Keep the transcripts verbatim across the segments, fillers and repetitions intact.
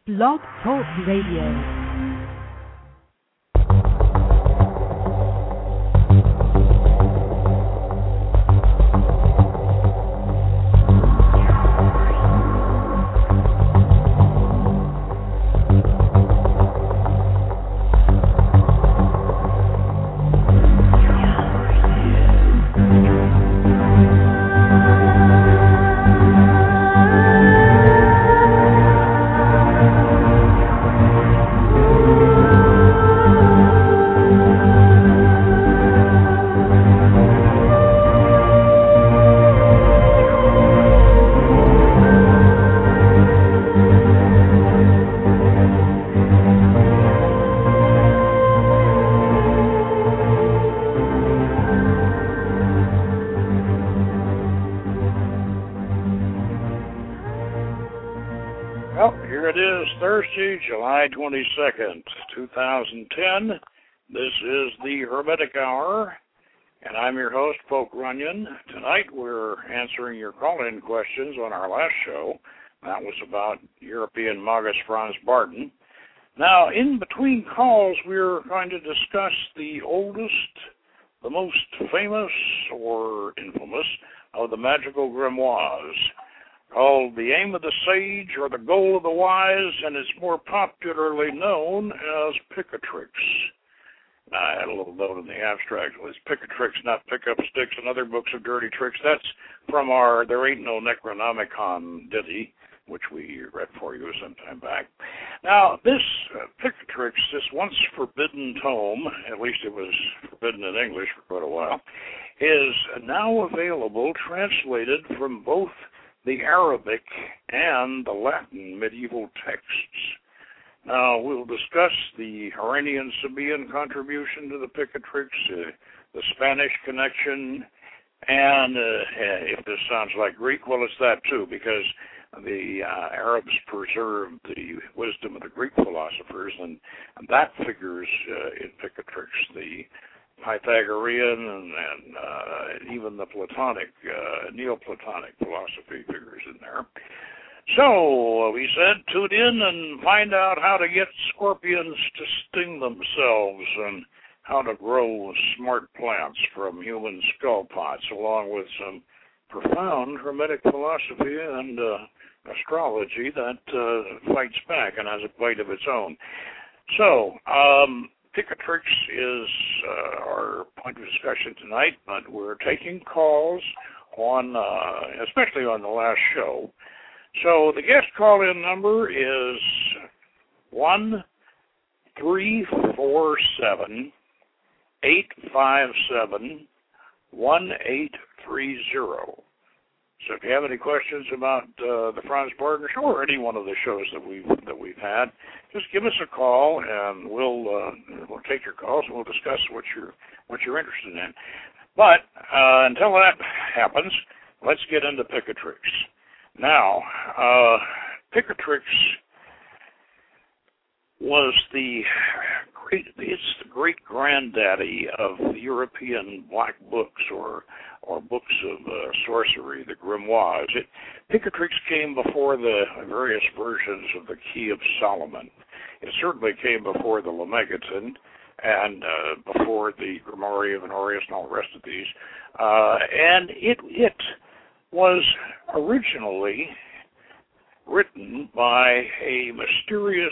Blog Talk Radio. July twenty-second, two thousand ten. This is the Hermetic Hour, and I'm your host, Poke Runyon. Tonight we're answering your call-in questions on our last show. That was about European Magus Franz Bardon. Now, in between calls, we're going to discuss the oldest, the most famous or infamous of the magical grimoires, called The Aim of the Sage or The Goal of the Wise, and it's more popularly known as Picatrix. Now, I had a little note in the abstract. It's Picatrix, not Pick Up Sticks and Other Books of Dirty Tricks. That's from our There Ain't No Necronomicon ditty, which we read for you some time back. Now, this uh, Picatrix, this once forbidden tome, at least it was forbidden in English for quite a while, is now available, translated from both the Arabic and the Latin medieval texts. Now, we'll discuss the Iranian Sabaean contribution to the Picatrix, uh, the Spanish connection, and uh, if this sounds like Greek, well, it's that too, because the uh, Arabs preserved the wisdom of the Greek philosophers, and, and that figures uh, in Picatrix. The Pythagorean and, and uh, even the Platonic, uh, Neoplatonic philosophy figures in there. So, uh, we said, tune in and find out how to get scorpions to sting themselves and how to grow smart plants from human skull pots, along with some profound Hermetic philosophy and uh, astrology that uh, fights back and has a bite of its own. So, um... Picatrix is uh, our point of discussion tonight, but we're taking calls on, uh, especially on the last show. So the guest call-in number is one three four seven, eight five seven, one eight three zero. So if you have any questions about uh, the Franz Bardon show or any one of the shows that we've that we've had, just give us a call and we'll uh, we'll take your calls and we'll discuss what you're what you're interested in. But uh, until that happens, let's get into Picatrix. Now, uh, Picatrix was the great it's the great granddaddy of European black books or or books of uh, sorcery, the grimoires. It, Picatrix came before the various versions of the Key of Solomon. It certainly came before the Lemegeton and uh, before the Grimoire of Honorius and all the rest of these. Uh, and it it was originally written by a mysterious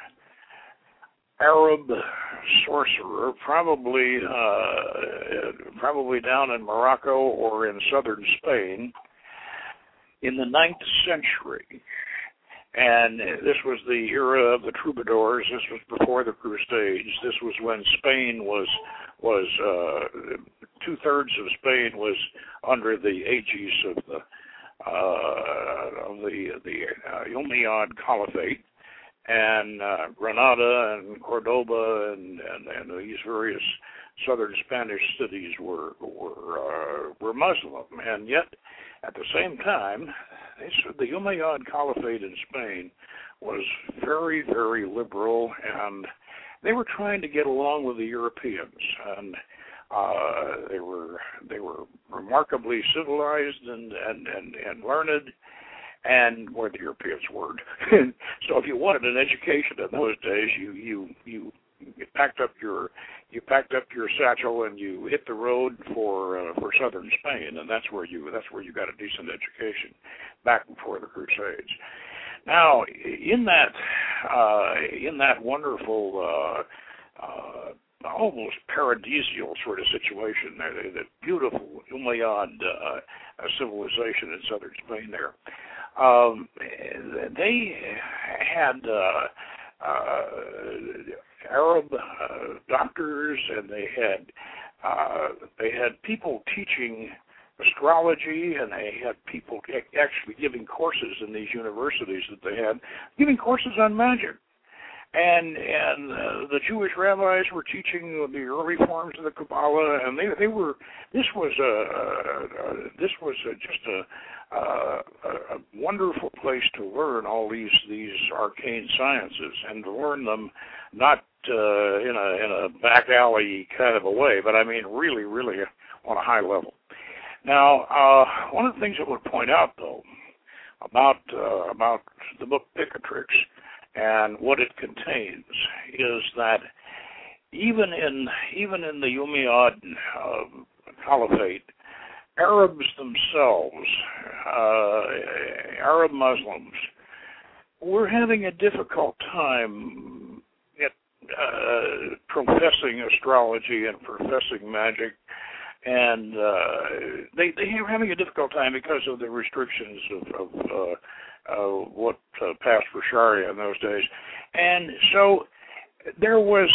Arab sorcerer, probably uh, probably down in Morocco or in southern Spain, in the ninth century. And this was the era of the troubadours. This was before the Crusades. This was when Spain was was uh, two thirds of Spain was under the aegis of the uh, of the the uh, Umayyad Caliphate. And uh, Granada and Cordoba and, and, and these various southern Spanish cities were were uh, were Muslim, and yet at the same time, they said the Umayyad Caliphate in Spain was very, very liberal, and they were trying to get along with the Europeans, and uh, they were they were remarkably civilized and and and, and learned. and where the Europeans weren't. So if you wanted an education in those days, you you you you packed up your you packed up your satchel and you hit the road for uh, for southern Spain, and that's where you that's where you got a decent education back before the Crusades. Now, in that uh, in that wonderful, uh, uh, almost paradisial sort of situation, there, that beautiful Umayyad uh, civilization in southern Spain, there, um, they had uh, uh, Arab uh, doctors, and they had uh, they had people teaching astrology, and they had people actually giving courses in these universities that they had, giving courses on magic. And and uh, the Jewish rabbis were teaching the early forms of the Kabbalah, and they they were this was a, a, a this was a, just a, a a wonderful place to learn all these these arcane sciences, and to learn them not uh, in a in a back alley kind of a way, but I mean really really on a high level. Now, uh, one of the things I would point out, though, about uh, about the book Picatrix and what it contains is that even in even in the Umayyad uh, Caliphate, Arabs themselves, uh, Arab Muslims, were having a difficult time at, uh, professing astrology and professing magic. And uh, they they were having a difficult time because of the restrictions of, of uh, uh, what uh, passed for Sharia in those days. And so there was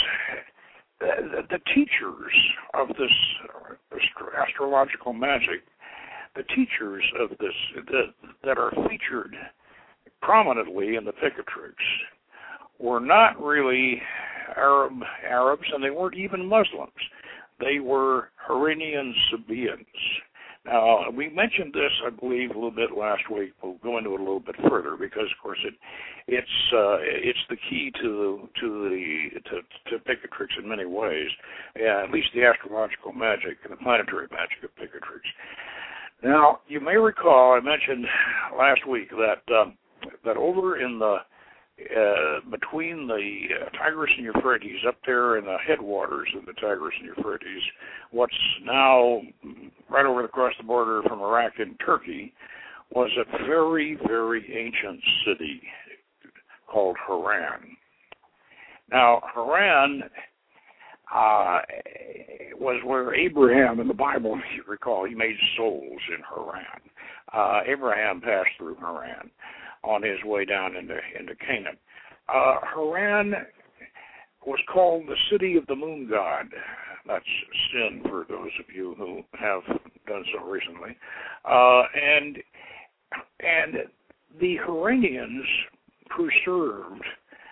uh, the teachers of this astro- astrological magic, the teachers of this that, that are featured prominently in the Picatrix were not really Arab Arabs, and they weren't even Muslims. They were Huranian Sabaeans. Now, we mentioned this, I believe, a little bit last week. We'll go into it a little bit further because, of course, it it's uh, it's the key to to the to, to Picatrix in many ways. Yeah, at least the astrological magic and the planetary magic of Picatrix. Now, you may recall I mentioned last week that um, that over in the Uh, between the uh, Tigris and Euphrates, up there in the headwaters of the Tigris and Euphrates, what's now right over across the border from Iraq and Turkey, was a very, very ancient city called Haran. Now, Haran uh, was where Abraham, in the Bible, if you recall, he made souls in Haran. Uh, Abraham passed through Haran on his way down into, into Canaan. Uh, Haran was called the city of the moon god. That's sin for those of you who have done so recently. Uh, and and the Haranians preserved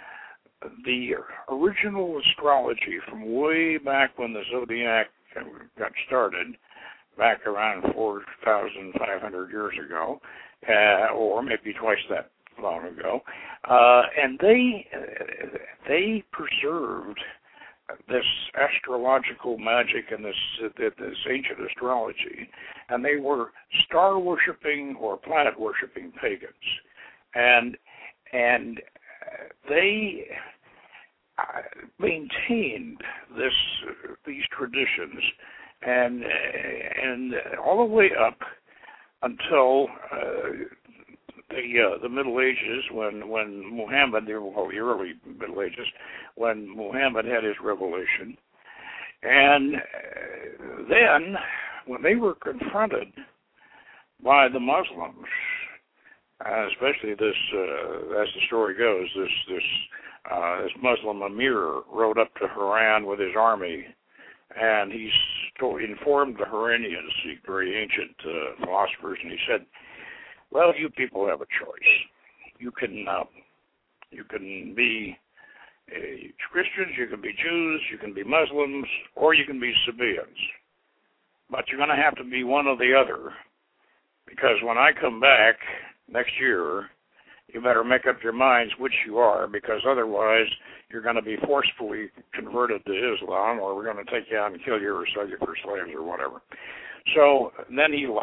the original astrology from way back when the zodiac got started, back around four thousand five hundred years ago, uh, or maybe twice that long ago, uh, and they uh, they preserved this astrological magic and this uh, this ancient astrology, and they were star worshipping or planet worshipping pagans, and and they uh, maintained this uh, these traditions, and and all the way up until uh, the uh, the Middle Ages, when when Muhammad, well, the early Middle Ages, when Muhammad had his revelation, and uh, then when they were confronted by the Muslims, uh, especially this, uh, as the story goes, this this uh, this Muslim emir rode up to Haran with his army, and he st- informed the Haranians, the very ancient uh, philosophers, and he said, "Well, you people have a choice. You can uh, you can be uh, Christians, you can be Jews, you can be Muslims, or you can be Sabaeans. But you're going to have to be one or the other, because when I come back next year, you better make up your minds which you are, because otherwise you're going to be forcefully converted to Islam, or we're going to take you out and kill you or sell you for slaves or whatever." So then he left,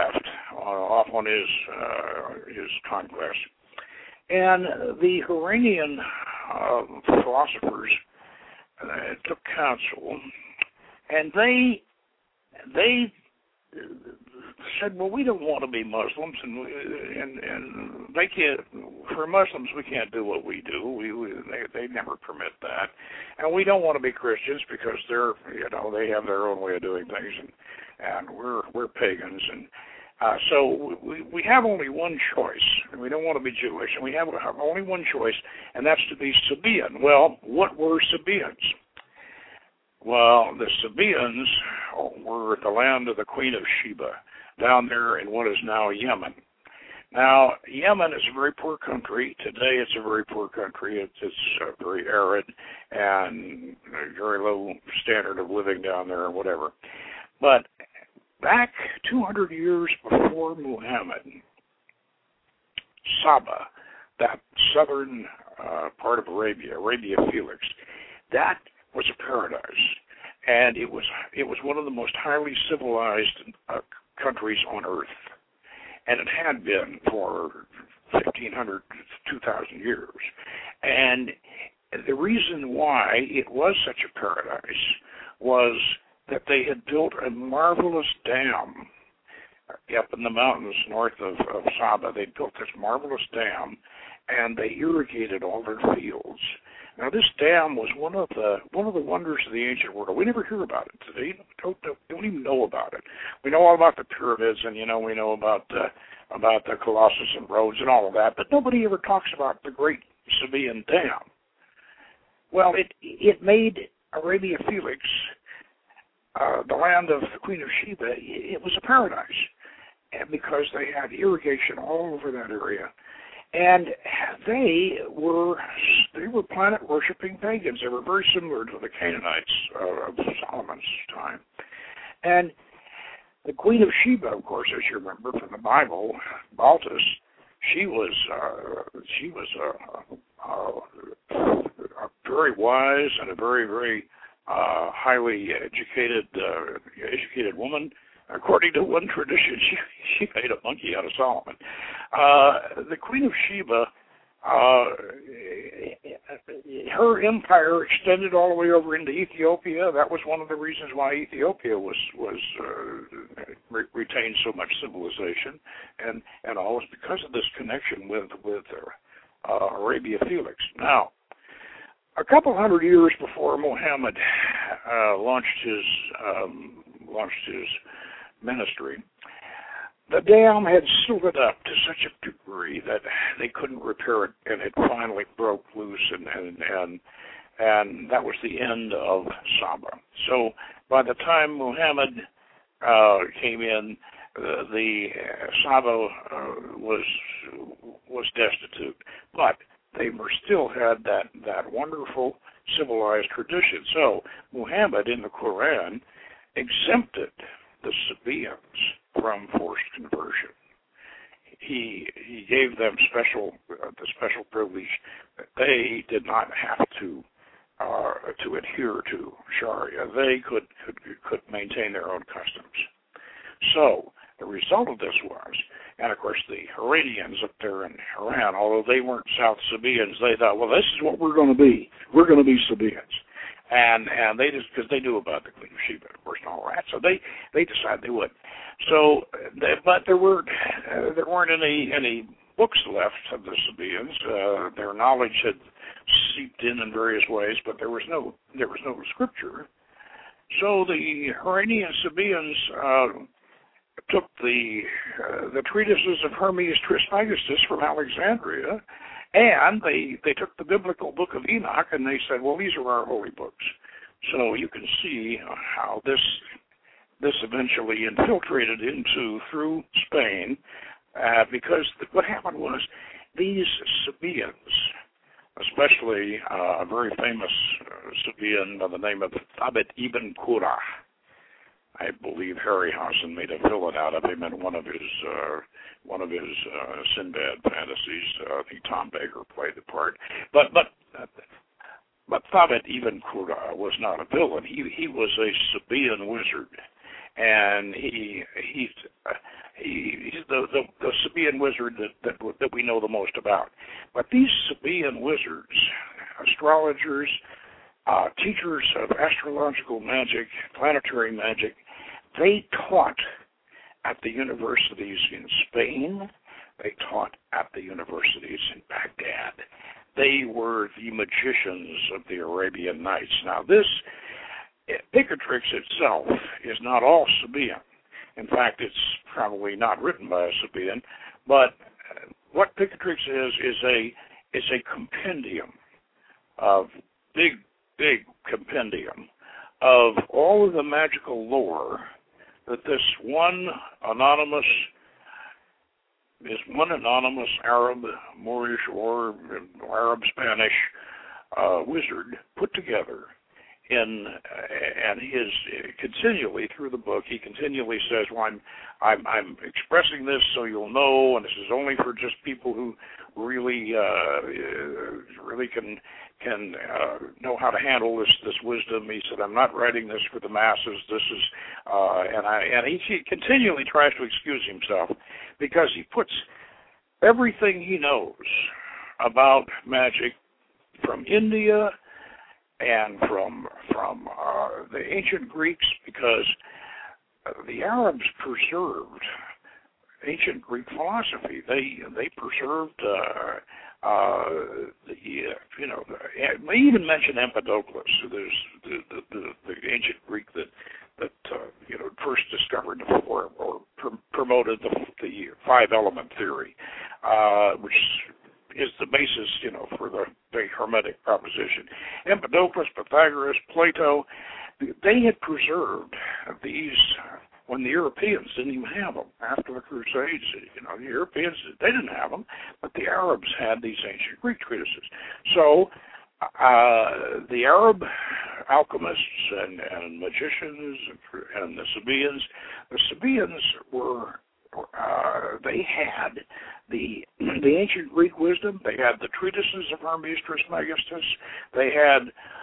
uh, off on his uh, his conquest. And the Iranian uh, philosophers uh, took counsel, and they they said, well, we don't want to be Muslims, and and and they can't. For Muslims, we can't do what we do. We, we they they never permit that, and we don't want to be Christians because they're you know they have their own way of doing things, and and we're we're pagans, and uh, so we we have only one choice, and we don't want to be Jewish, and we have, have only one choice, and that's to be Sabaean. Well, what were Sabaeans? Well, the Sabaeans were the land of the Queen of Sheba, down there in what is now Yemen. Now, Yemen is a very poor country. Today it's a very poor country. It's, it's uh, very arid and a very low standard of living down there and whatever. But back two hundred years before Muhammad, Saba, that southern uh, part of Arabia, Arabia Felix, that was a paradise. And it was it was one of the most highly civilized uh, countries on earth. And it had been for fifteen hundred, two thousand years. And the reason why it was such a paradise was that they had built a marvelous dam up in the mountains north of, of Saba. They built this marvelous dam, and they irrigated all their fields. Now, this dam was one of the one of the wonders of the ancient world. We never hear about it today. Don't, don't, don't even know about it. We know all about the pyramids, and you know we know about uh, about the Colossus and Rhodes and all of that, but nobody ever talks about the Great Sabaean Dam. Well, it it made Arabia Felix, uh, the land of the Queen of Sheba, it was a paradise, and because they had irrigation all over that area. And they were they were planet worshiping pagans. They were very similar to the Canaanites uh, of Solomon's time. And the Queen of Sheba, of course, as you remember from the Bible, Baltus, she was uh, she was a, a, a very wise and a very very uh, highly educated uh, educated woman. According to one tradition, she she made a monkey out of Solomon. Uh, the Queen of Sheba, uh, her empire extended all the way over into Ethiopia. That was one of the reasons why Ethiopia was was uh, re- retained so much civilization, and and all was because of this connection with with uh, Arabia Felix. Now, a couple hundred years before Muhammad uh, launched his um, launched his ministry, the dam had silted up to such a degree that they couldn't repair it, and it finally broke loose, and and and, and that was the end of Saba. So by the time Muhammad uh, came in, uh, the uh, Saba uh, was was destitute, but they were still had that that wonderful civilized tradition. So Muhammad in the Quran exempted the Sabaeans from forced conversion. He he gave them special uh, the special privilege that they did not have to uh, to adhere to Sharia. They could, could could maintain their own customs. So the result of this was, and of course the Iranians up there in Iran, although they weren't South Sabaeans, they thought, well, this is what we're going to be. We're going to be Sabaeans. And and they just because they knew about the Queen of Sheba, of course, and all that, so they they decided they would. So, they, but there were uh, there weren't any any books left of the Sabaeans. Uh, their knowledge had seeped in in various ways, but there was no there was no scripture. So the Iranian Sabaeans uh, took the uh, the treatises of Hermes Trismegistus from Alexandria. And they, they took the biblical book of Enoch and they said, well, these are our holy books. So you can see how this this eventually infiltrated into, through Spain, uh, because what happened was these Sabaeans, especially uh, a very famous uh, Sabaean by the name of Thabit ibn Qurra, I believe Harryhausen made a villain out of him in one of his uh, one of his uh, Sinbad fantasies. Uh, I think Tom Baker played the part. But but uh, but Thabit ibn Qurra was not a villain. He he was a Sabaean wizard, and he he he, he's the, the, the Sabaean wizard that, that that we know the most about. But these Sabaean wizards, astrologers, uh, teachers of astrological magic, planetary magic, they taught at the universities in Spain. They taught at the universities in Baghdad. They were the magicians of the Arabian Nights. Now, this Picatrix itself is not all Sabaean. In fact, it's probably not written by a Sabaean. But what Picatrix is is a is a compendium of big, big compendium of all of the magical lore that this one anonymous is one anonymous Arab, Moorish, or Arab Spanish uh, wizard put together. In uh, and his uh, continually through the book, he continually says, "Well, I'm, I'm, I'm expressing this so you'll know, and this is only for just people who really, uh, really can can uh, know how to handle this this wisdom." He said, "I'm not writing this for the masses. This is," uh, and I and he, he continually tries to excuse himself because he puts everything he knows about magic from India and from from uh, the ancient Greeks, because the Arabs preserved ancient Greek philosophy. They they preserved uh, uh, the you know the, they even mention Empedocles, so there's the, the, the, the ancient Greek that that uh, you know first discovered or, or pr- promoted the, the five element theory, uh, which is the basis, you know, for the, the Hermetic proposition. Empedocles, Pythagoras, Plato, they had preserved these when the Europeans didn't even have them. After the Crusades, you know, the Europeans, they didn't have them, but the Arabs had these ancient Greek treatises. So uh, the Arab alchemists and, and magicians and the Sabaeans, the Sabaeans were Uh, they had the the ancient Greek wisdom. They had the treatises of Hermes Trismegistus. They had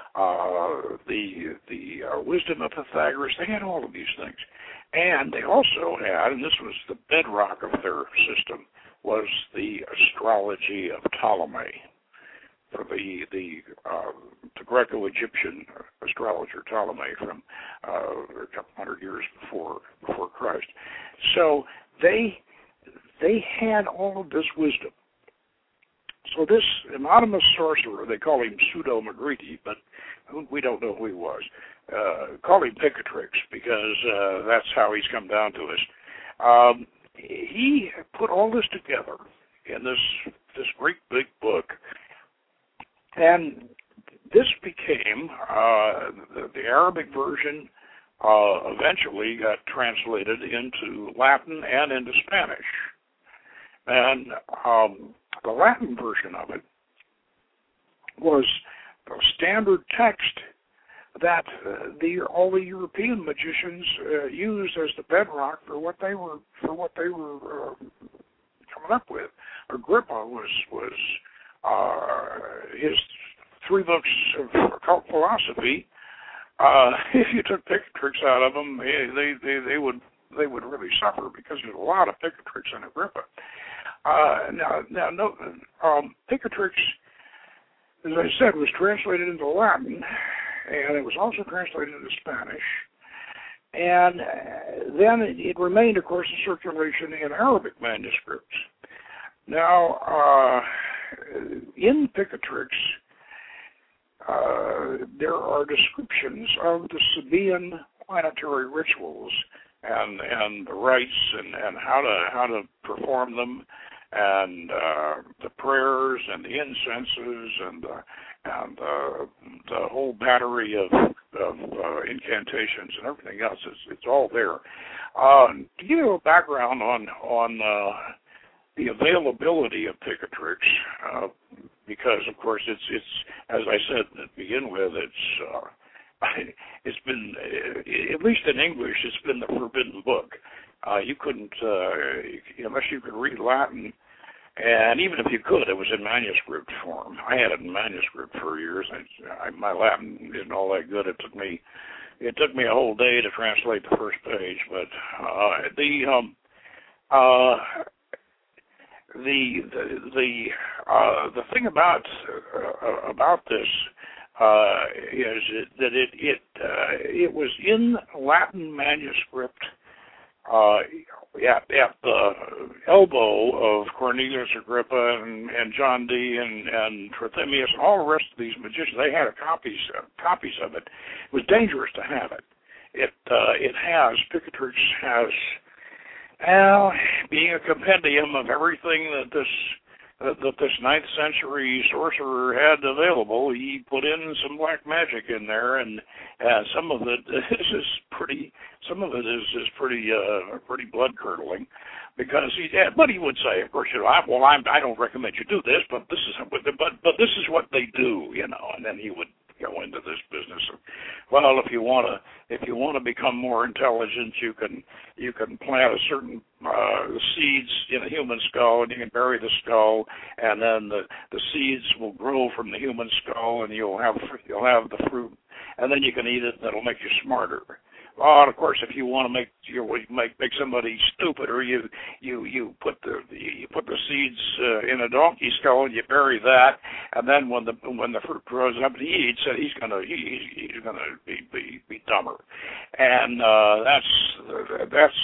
uh, the the uh, wisdom of Pythagoras. They had all of these things, and they also had, and this was the bedrock of their system, was the astrology of Ptolemy, for the the, uh, the Greco-Egyptian astrologer Ptolemy from uh, a couple hundred years before before Christ. So they they had all of this wisdom. So this anonymous sorcerer, they call him Pseudo-Magriti, but we don't know who he was. Uh, call him Picatrix because uh, that's how he's come down to us. Um, he put all this together in this this great big book. And this became, uh, the, the Arabic version uh, eventually got translated into Latin and into Spanish. And um, the Latin version of it was the standard text that uh, the all the European magicians uh, used as the bedrock for what they were for what they were uh, coming up with. Agrippa was was. Uh, his three books of occult philosophy. Uh, if you took Picatrix out of them, they, they they would they would really suffer because there's a lot of Picatrix in Agrippa. Uh, now now no, um, Picatrix, as I said, was translated into Latin, and it was also translated into Spanish. And uh, then it, it remained, of course, in circulation in Arabic manuscripts. Now. Uh, In Picatrix, uh, there are descriptions of the Sabaean planetary rituals and and the rites and, and how to how to perform them, and uh, the prayers and the incenses and the, and uh, the whole battery of of uh, incantations and everything else. It's it's all there. Uh, to give you a background on on uh, the availability of Picatrix, uh, because of course it's it's as I said to begin with, it's uh, it's been uh, at least in English, it's been the forbidden book. Uh, you couldn't uh, unless you could read Latin, and even if you could, it was in manuscript form. I had it in manuscript for years. I, I, my Latin isn't all that good. It took me it took me a whole day to translate the first page, but uh, the um, uh, the the the uh, the thing about uh, about this uh, is that it it uh, it was in Latin manuscript. Uh, at, at the elbow of Cornelius Agrippa and, and John Dee and, and Trithemius and all the rest of these magicians, they had copies uh, copies of it. It was dangerous to have it. It uh, it has Picatrix has, well, being a compendium of everything that this that, that this ninth century sorcerer had available. He put in some black magic in there, and uh, some of it is pretty. Some of it is is pretty uh, pretty blood curdling, because he had. But he would say, of course, you know, I, well, I'm, I don't recommend you do this, but this is but but this is what they do, you know. And then he would go into this business of, well, if you want to if you want to become more intelligent, you can you can plant a certain uh, seeds in a human skull, and you can bury the skull, and then the the seeds will grow from the human skull, and you'll have you'll have the fruit, and then you can eat it, and it'll make you smarter. Well, and of course, if you want to make you make make somebody stupider, you you you put the you put the seeds uh, in a donkey skull and you bury that, and then when the when the fruit grows up and he eats it, he's gonna he, he's gonna be, be be dumber, and uh, that's that's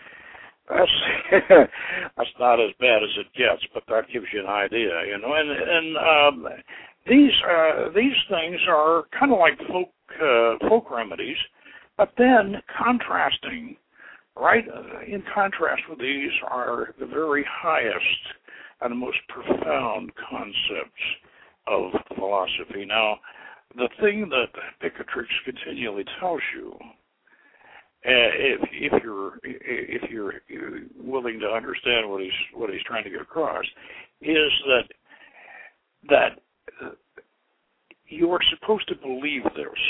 that's that's not as bad as it gets, but that gives you an idea, you know. And and um, these uh, these things are kind of like folk uh, folk remedies. But then, contrasting, right, uh, in contrast with these are the very highest and most profound concepts of philosophy. Now, the thing that Picatrix continually tells you, uh, if, if you're if you're willing to understand what he's what he's trying to get across, is that that uh, you are supposed to believe this.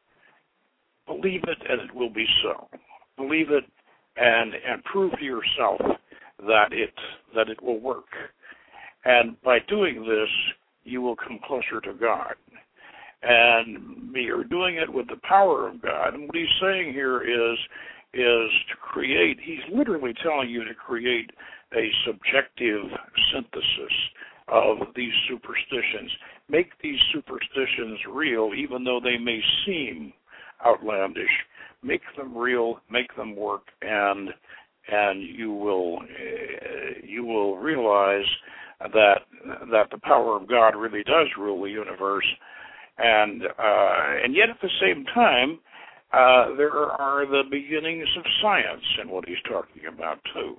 Believe it, and it will be so. Believe it, and and prove to yourself that it that it will work. And by doing this, you will come closer to God. And you're doing it with the power of God. And what he's saying here is is to create. He's literally telling you to create a subjective synthesis of these superstitions. Make these superstitions real, even though they may seem outlandish. Make them real, make them work, and and you will uh, you will realize that that the power of God really does rule the universe, and uh, and yet at the same time uh, there are the beginnings of science in what he's talking about too.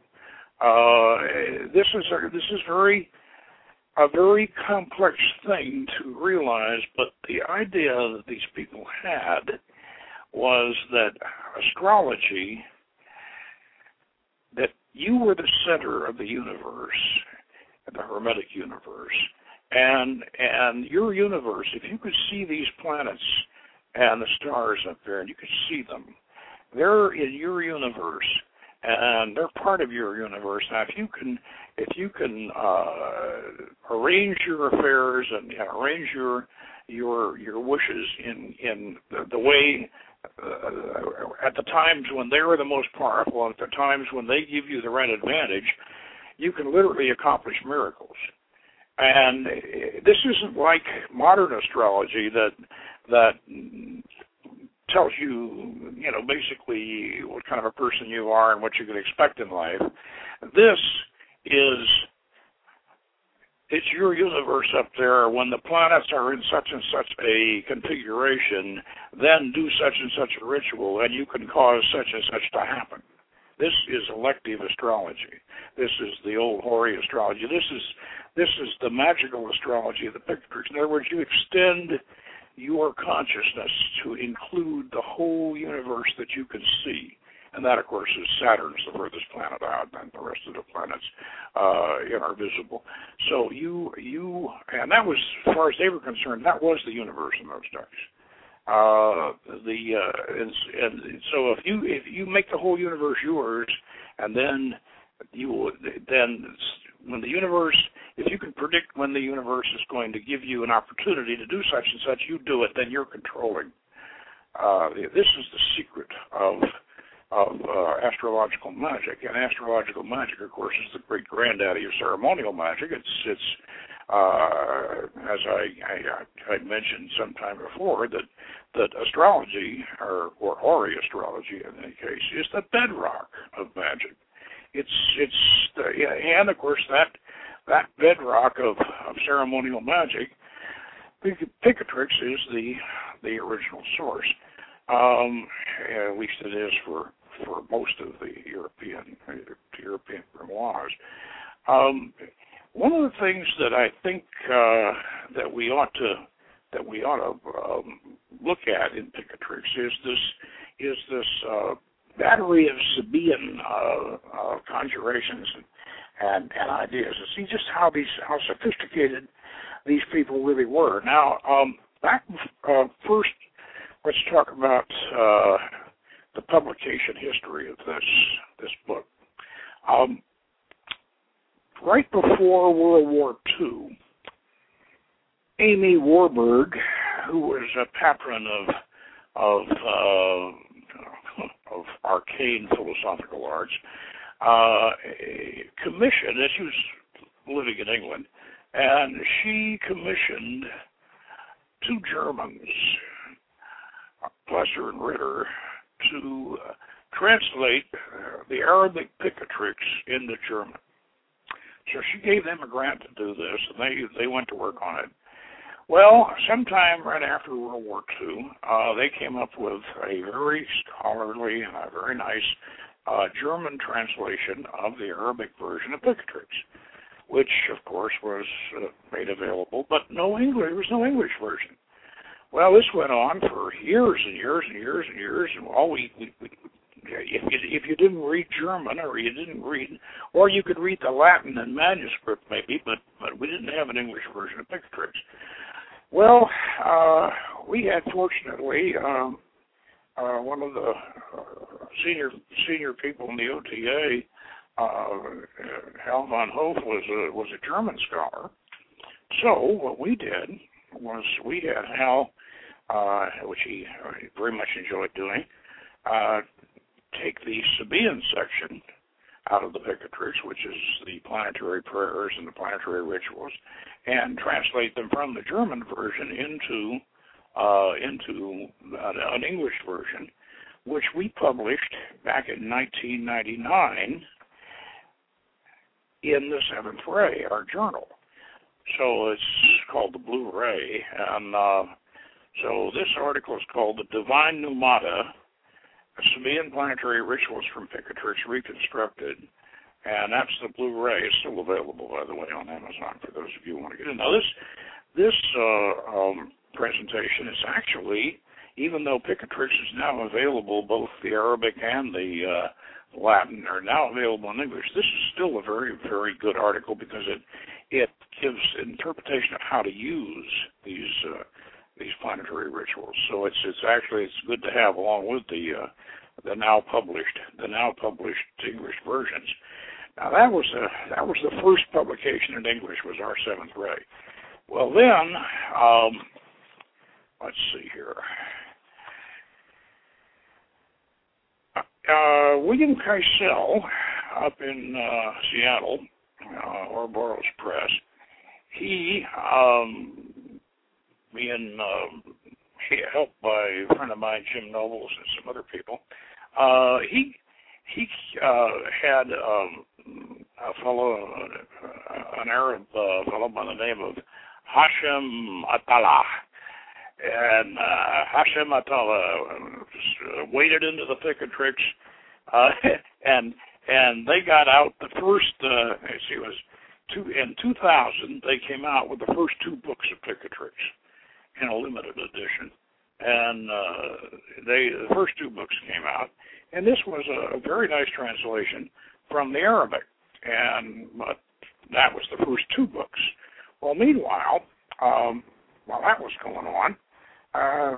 Uh, this is a, this is very a very complex thing to realize, but the idea that these people had was that astrology, that you were the center of the universe, the Hermetic universe, and and your universe, if you could see these planets and the stars up there, and you could see them, they're in your universe, and they're part of your universe. Now, if you can, if you can uh, arrange your affairs and, and arrange your your your wishes in in the, the way. Uh, at the times when they are the most powerful, and at the times when they give you the right advantage, you can literally accomplish miracles. And this isn't like modern astrology that that tells you, you know, basically what kind of a person you are and what you can expect in life. This is It's your universe up there. When the planets are in such and such a configuration, then do such and such a ritual, and you can cause such and such to happen. This is elective astrology. This is the old hoary astrology. This is this is the magical astrology of the Picatrix. In other words, you extend your consciousness to include the whole universe that you can see. And that, of course, is Saturn, is the furthest planet out, and the rest of the planets uh, are visible. So you, you, and that was, as far as they were concerned, that was the universe in those days. Uh, the uh, and, and so if you if you make the whole universe yours, and then you then when the universe, if you can predict when the universe is going to give you an opportunity to do such and such, you do it. Then you're controlling. Uh, this is the secret of of uh, astrological magic. And astrological magic, of course, is the great granddaddy of ceremonial magic. It's it's uh, as I, I I mentioned sometime before that that astrology or or Hori astrology in any case is the bedrock of magic. It's it's the, yeah, and of course that that bedrock of, of ceremonial magic, Picatrix is the the original source. Um, at least it is for, for most of the European European grimoires. Um, one of the things that I think uh, that we ought to that we ought to um, look at in Picatrix is this is this uh, battery of Sabaean uh, uh, conjurations and, and and ideas, and see just how these how sophisticated these people really were. Now, um, back uh, first. Let's talk about uh, the publication history of this this book. Um, right before World War Two, Amy Warburg, who was a patron of of uh, of arcane philosophical arts, uh, commissioned, and she was living in England, and she commissioned two Germans, Plesser and Ritter, to uh, translate uh, the Arabic Picatrix into German. So she gave them a grant to do this, and they they went to work on it. Well, sometime right after World War Two, uh, they came up with a very scholarly and a very nice uh, German translation of the Arabic version of Picatrix, which, of course, was uh, made available, but no English. There was no English version. Well, this went on for years and years and years and years, and all we, we, we if you if you didn't read German, or you didn't read, or you could read the Latin and manuscript maybe, but but we didn't have an English version of Picatrix. Well, uh, we had fortunately um, uh, one of the uh, senior senior people in the O T A, uh, Hal von Hof, was a was a German scholar. So what we did was we had Hal, uh, which he very much enjoyed doing, uh, take the Sabaean section out of the Picatrix, which is the planetary prayers and the planetary rituals, and translate them from the German version into uh, into an English version, which we published back in nineteen ninety-nine in the Seventh Ray, our journal. So it's called the Blue Ray, and uh, so this article is called The Divine Numata, Sabaean Planetary Rituals from Picatrix Reconstructed, and that's the Blue Ray. It's still available, by the way, on Amazon for those of you who want to get it. Now, this, this uh, um, presentation is actually, even though Picatrix is now available, both the Arabic and the uh, Latin are now available in English, this is still a very, very good article because it it gives interpretation of how to use these uh, these planetary rituals. So it's it's actually it's good to have along with the uh, the now published the now published English versions. Now that was a, that was the first publication in English, was our Seventh Ray. Well then, um, let's see here. Uh, William Keisel up in uh, Seattle, uh, Ouroboros Press, he, um, being uh, helped by a friend of mine, Jim Nobles, and some other people, uh, he he uh, had um, a fellow, uh, an Arab uh, fellow by the name of Hashem Attallah. And uh, Hashem Attallah uh, waded into the Picatrix, uh, and and they got out the first. Uh, let's see, it was two in two thousand. They came out with the first two books of Picatrix in a limited edition, and uh, they the first two books came out, and this was a, a very nice translation from the Arabic, and but that was the first two books. Well, meanwhile, um, while that was going on. Uh,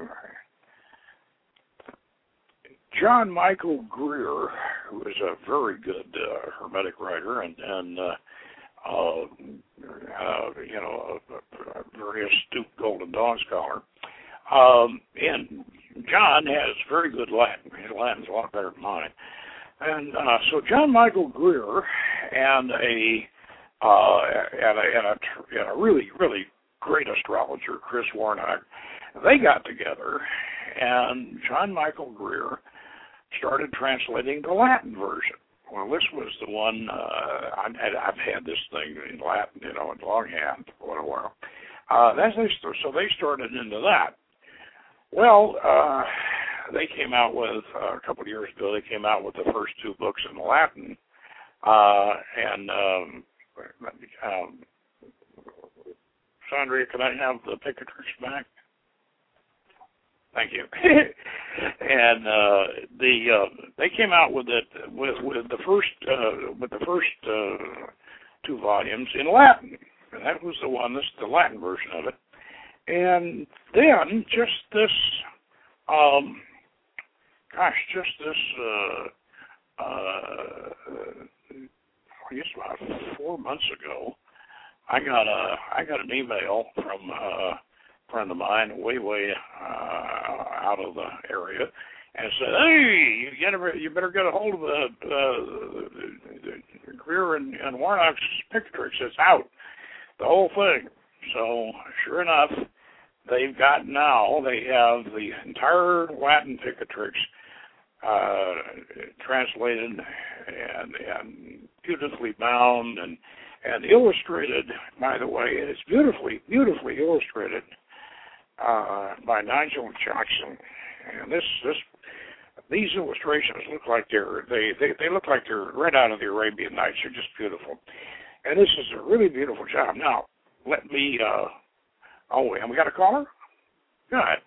John Michael Greer, who is a very good uh, Hermetic writer and, and uh, uh, uh, you know, a, a very astute Golden Dawn scholar, um, and John has very good Latin. His Latin's a lot better than mine. And uh, so John Michael Greer and a, uh, and a, and a, and a really, really great astrologer, Chris Warnock, they got together, and John Michael Greer started translating the Latin version. Well, this was the one, uh, I, I've had this thing in Latin, you know, in longhand for a while. Uh, that's, so they started into that. Well, uh, they came out with, uh, a couple of years ago, they came out with the first two books in Latin, uh, and, um, um, Sandra, can I have the Picatrix back? Thank you. And uh, the uh, they came out with it with with the first uh, with the first uh, two volumes in Latin, and that was the one. This is the Latin version of it. And then just this, um, gosh, just this. Uh, uh, I guess about four months ago, I got a I got an email from uh, a friend of mine way way uh, out of the area, and said, "Hey, you get you better get a hold of the, uh, the Greer and, and Warnock's Picatrix. It's out, the whole thing." So sure enough, they've got now they have the entire Latin Picatrix uh, translated and and beautifully bound and. And illustrated, by the way, and it's beautifully, beautifully illustrated uh, by Nigel Jackson. And this, this, these illustrations look like they're they, they they look like they're right out of the Arabian Nights. They're just beautiful. And this is a really beautiful job. Now, let me. Uh, oh, and we got a caller. Good.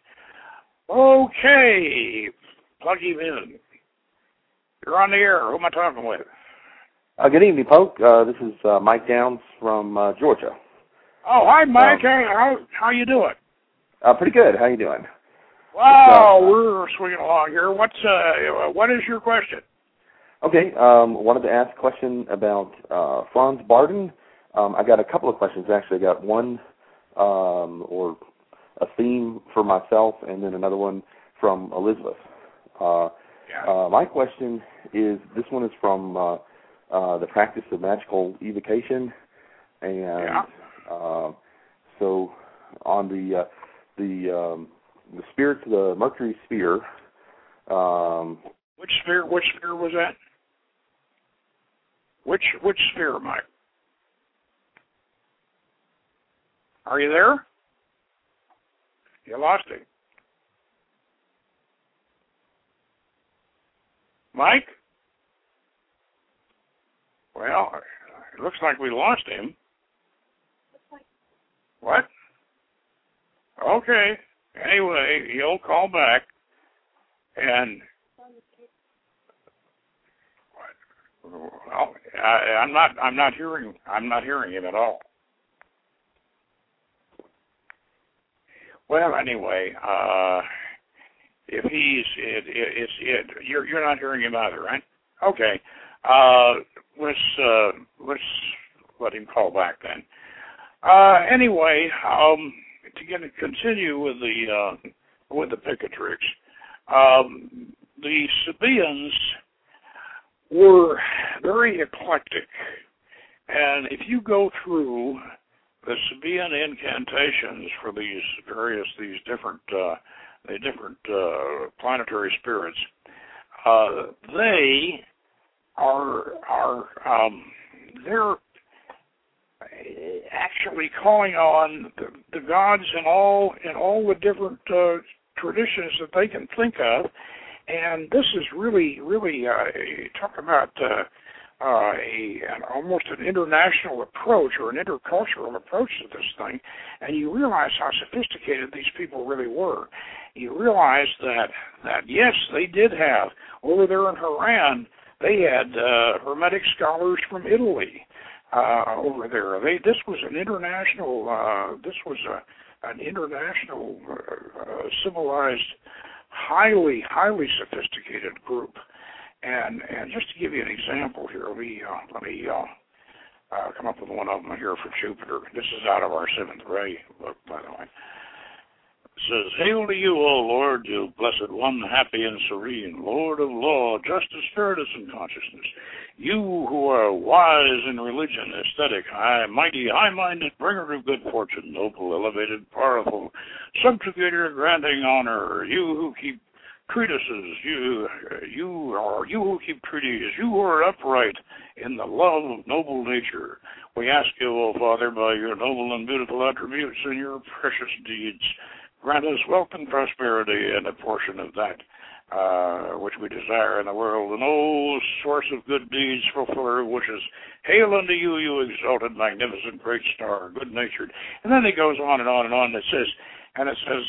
Okay, plug him in. You're on the air. Who am I talking with? Uh, good evening, Poke. Uh, this is uh, Mike Downs from uh, Georgia. Oh, hi, Mike. Um, hey, how how you doing? Uh, pretty good. How you doing? Wow, uh, we're swinging along here. What's uh, what is your question? Okay, um, wanted to ask a question about uh, Franz Bardon. Um, I got a couple of questions actually. I got one um, or a theme for myself, and then another one from Elizabeth. Uh, yeah. uh, my question is: this one is from. Uh, Uh, the practice of magical evocation, and yeah. uh, so on the uh, the um, the spirit, the Mercury sphere. Um, which sphere? Which sphere was that? Which which sphere, Mike? Are you there? You lost it, Mike. Well, it looks like we lost him. What? Okay. Anyway, he'll call back, and well, I, I'm not. I'm not hearing. I'm not hearing him at all. Well, anyway, uh, if he's, it, it, it's it. You're you're not hearing him either, right? Okay. Uh, let's uh, let's let him call back then. Uh, anyway, um, to get to continue with the uh, with the Picatrix, um, the Sabaeans were very eclectic, and if you go through the Sabaean incantations for these various these different uh, the different uh, planetary spirits, uh, they are are um, they're actually calling on the, the gods in all in all the different uh, traditions that they can think of, and this is really really uh, talk about uh, uh, a an, almost an international approach or an intercultural approach to this thing, and you realize how sophisticated these people really were. You realize that that yes, they did have over there in Haran. They had uh, Hermetic scholars from Italy uh, over there. They this was an international. Uh, this was a, an international uh, civilized, highly highly sophisticated group. And and just to give you an example here, let me uh, let me uh, uh, come up with one of them here for Jupiter. This is out of our seventh ray book, by the way. says, Hail to you, O Lord, you blessed one, happy and serene, Lord of law, justice, fairness, and consciousness. You who are wise in religion, aesthetic, high, mighty, high-minded, bringer of good fortune, noble, elevated, powerful, subjugator, granting honor, you who keep treatises, you you are you who keep treaties, you who are upright in the love of noble nature. We ask you, O Father, by your noble and beautiful attributes and your precious deeds, grant us wealth and prosperity and a portion of that uh, which we desire in the world, and O source of good deeds, fulfiller of wishes. Hail unto you, you exalted, magnificent, great star, good-natured. And then it goes on and on and on. It says, and it says,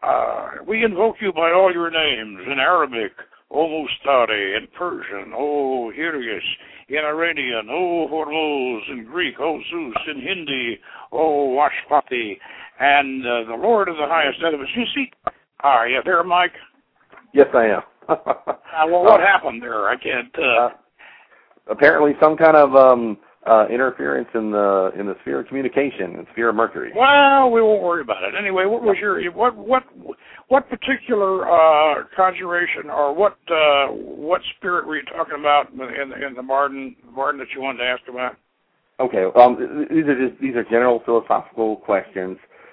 Uh, we invoke you by all your names, in Arabic, O Mustari, in Persian, O Hyrieus, in Iranian, O Hormuz, in Greek, O Zeus, in Hindi, O Washpati, and uh, the Lord of the highest edifice. You see, are you there, Mike? Yes, I am. uh, well, what uh, happened there? I can't... Uh... Uh, apparently some kind of... Um, Uh, interference in the in the sphere of communication, the sphere of Mercury. Well, we won't worry about it. Anyway, what was your what what what particular uh, conjuration or what uh, what spirit were you talking about in in the Marden Marden that you wanted to ask about? Okay, um, these are just these are general philosophical questions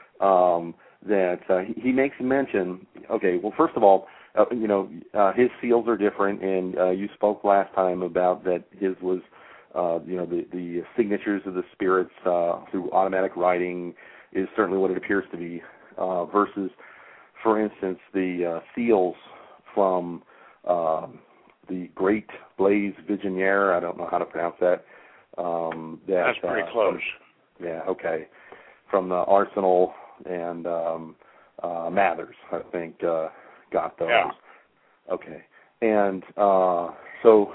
um, that uh, he, he makes mention. Okay, well, first of all, uh, you know, uh, his seals are different, and uh, you spoke last time about that his was. Uh, you know, the, the signatures of the spirits uh, through automatic writing is certainly what it appears to be, uh, versus, for instance, the uh, seals from uh, the Great Blaise Vigenère. I don't know how to pronounce that. Um, that That's pretty uh, close. From, yeah, okay. From the Arsenal and um, uh, Mathers, I think, uh, got those. Yeah. Okay. And uh, so...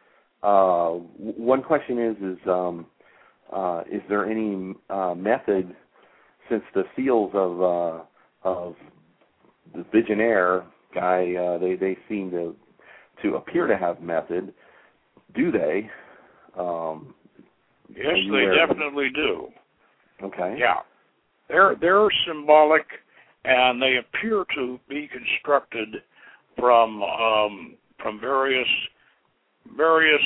Uh, one question is, is um, uh, is there any uh, method, since the seals of uh, of the Vigenère guy, uh, they they seem to to appear to have method, do they? Um, yes, they definitely do. Okay. Yeah, they're they're symbolic, and they appear to be constructed from um, from various. various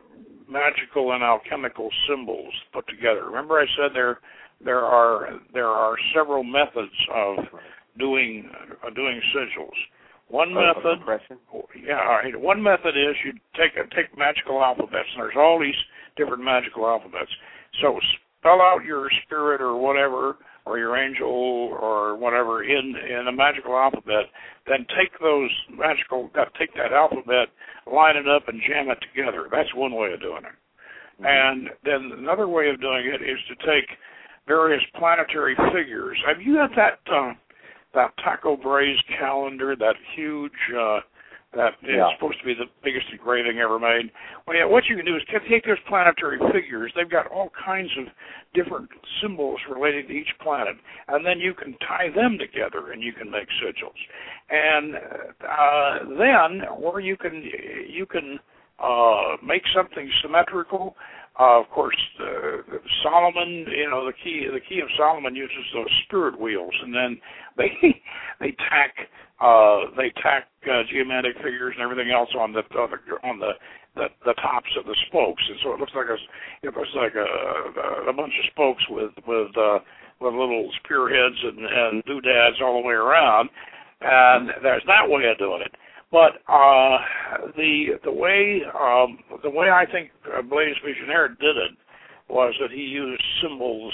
magical and alchemical symbols put together. Remember I said there there are there are several methods of doing uh, doing sigils. One oh, method compression? Yeah, all right. One method is you take a, take magical alphabets, and there's all these different magical alphabets. So spell out your spirit or whatever, or your angel or whatever in in a magical alphabet, then take those magical, take that alphabet, line it up, and jam it together. That's one way of doing it. Mm-hmm. And then another way of doing it is to take various planetary figures. Have you got that uh, that Tycho Brahe calendar, that huge, uh, that yeah. is supposed to be the biggest engraving ever made? Well, yeah, what you can do is take those planetary figures. They've got all kinds of different symbols related to each planet, and then you can tie them together, and you can make sigils. And uh, then, or you can you can uh, make something symmetrical. Uh, of course, uh, Solomon, you know, the key the key of Solomon uses those spirit wheels, and then they they tack uh, they tack uh, geometric figures and everything else on the on the on the, the the tops of the spokes, and so it looks like a it looks like a, a bunch of spokes with with uh, with little spearheads and, and doodads all the way around, and there's that way of doing it. But uh, the the way um, the way I think Blaise Vigenère did it was that he used symbols.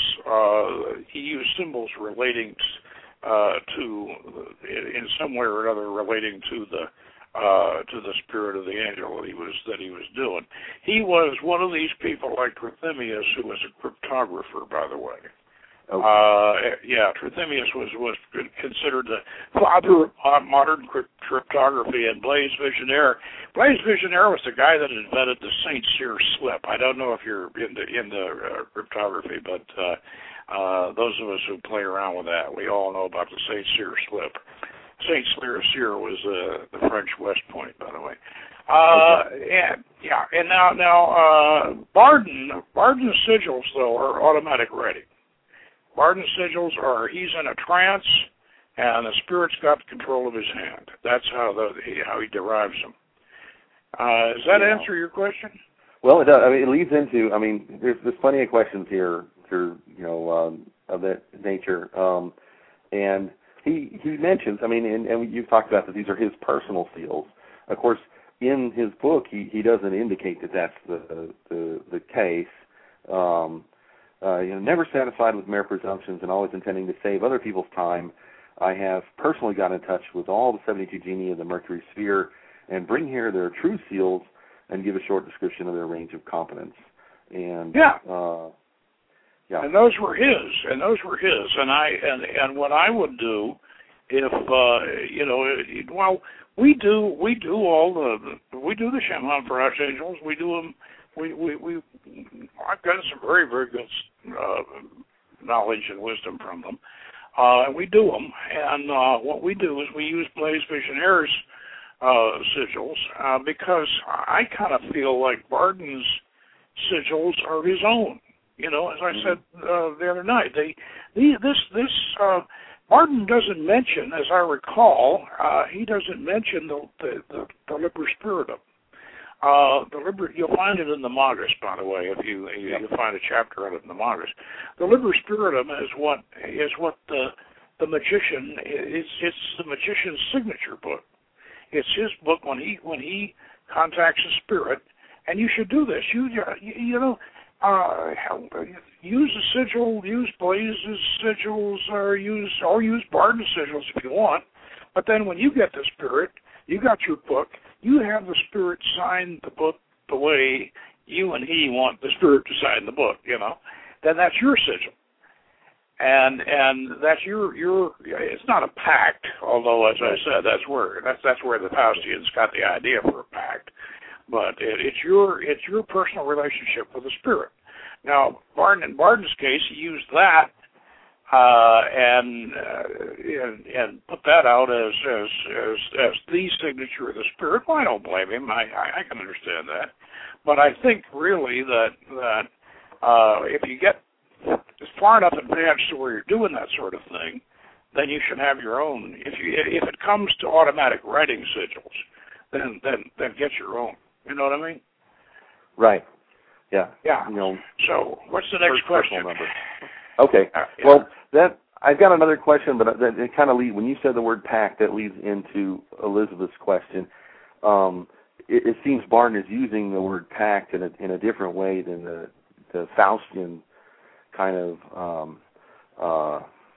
Uh, he used symbols relating uh, to, in some way or another, relating to the uh, to the spirit of the angel that he was that he was doing. He was one of these people like Trithemius, who was a cryptographer, by the way. Okay. Uh, yeah, Trithemius was, was considered the father of modern cryptography, and Blaise Vigenère. Blaise Vigenère was the guy that invented the Saint Cyr slip. I don't know if you're into, into uh, cryptography, but uh, uh, those of us who play around with that, we all know about the Saint Cyr slip. Saint Cyr was uh, the French West Point, by the way. Uh, okay. and, yeah, and now, now uh, Barden, Barden's sigils, though, are automatic writing. Barden's sigils are, he's in a trance, and the spirit's got control of his hand. That's how the he, how he derives them. Uh, does that yeah. answer your question? Well, it does. I mean, it leads into. I mean, there's there's plenty of questions here, for, you know, um, of that nature. Um, and he he mentions. I mean, and, and you've talked about that these are his personal seals. Of course, in his book, he, he doesn't indicate that that's the the, the case. Um, uh, you know, never satisfied with mere presumptions and always intending to save other people's time, I have personally got in touch with all the seventy-two genii of the Mercury sphere and bring here their true seals and give a short description of their range of competence. And yeah, uh, yeah, and those were his, and those were his, and I and and what I would do if uh, you know, it, well, we do we do all the we do the Shemhan for Archangels. We do them. We we we. I've gotten some very very good uh, knowledge and wisdom from them. Uh, and we do them, and uh, what we do is we use Blaise Visionaire's uh, sigils uh, because I kind of feel like Barden's sigils are his own. You know, as I said uh, the other night, they, the, this this uh, Barden doesn't mention, as I recall, uh, he doesn't mention the the, the, the Liber Spiritum. Uh, the Liber, you'll find it in the Magus, by the way. If you you yep. you'll find a chapter on it in the Magus. The Liber Spiritum is what is what the the magician is. It's the magician's signature book. It's his book when he when he contacts a spirit. And you should do this. You you, you know, uh, use a sigil, use Blaise's sigils, or use or use Barden's sigils if you want. But then when you get the spirit, you got your book. You have the spirit sign the book the way you and he want the spirit to sign the book, you know. Then that's your sigil. And and that's your your it's not a pact, although as I said, that's where that's that's where the Faustians got the idea for a pact. But it, it's your it's your personal relationship with the spirit. Now, Barden in Barden's case, he used that Uh, and, uh, and and put that out as as as, as the signature of the spirit. Well, I don't blame him. I, I, I can understand that. But I think really that that uh, if you get far enough advanced to where you're doing that sort of thing, then you should have your own. If you if it comes to automatic writing sigils, then then then get your own. You know what I mean? Right. Yeah. Yeah. You know. So what's the next question? Number. Okay. Uh, yeah. Well, that I've got another question, but that, it kind of leads, when you said the word pact, that leads into Elizabeth's question. Um, it, it seems Barden is using the word pact in a, in a different way than the, the Faustian kind of um, uh,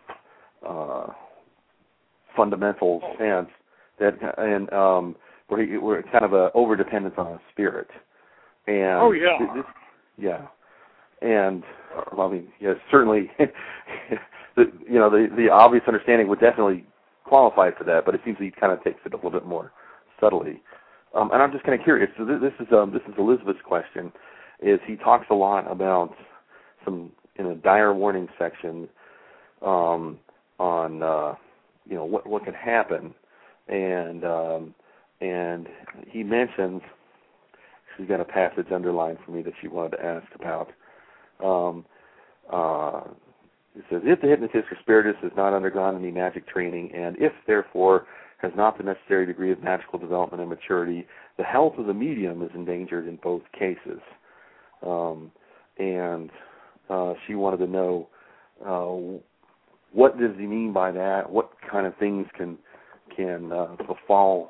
uh, fundamental sense that, and um, where, he, where it's kind of a over dependence on a spirit. And oh yeah. This, yeah. And well, I mean, yes, certainly, the, you know, the the obvious understanding would definitely qualify for that, but it seems he kind of takes it a little bit more subtly. Um, and I'm just kind of curious. So this, this is um, this is Elizabeth's question. Is he talks a lot about some in a dire warning section um, on uh, you know what what could happen, and um, and he mentions, she's got a passage underlined for me that she wanted to ask about. Um, uh, it says, if the hypnotist or spiritist has not undergone any magic training, and if, therefore, has not the necessary degree of magical development and maturity, the health of the medium is endangered in both cases. Um, and uh, she wanted to know, uh, what does he mean by that? What kind of things can can uh, befall?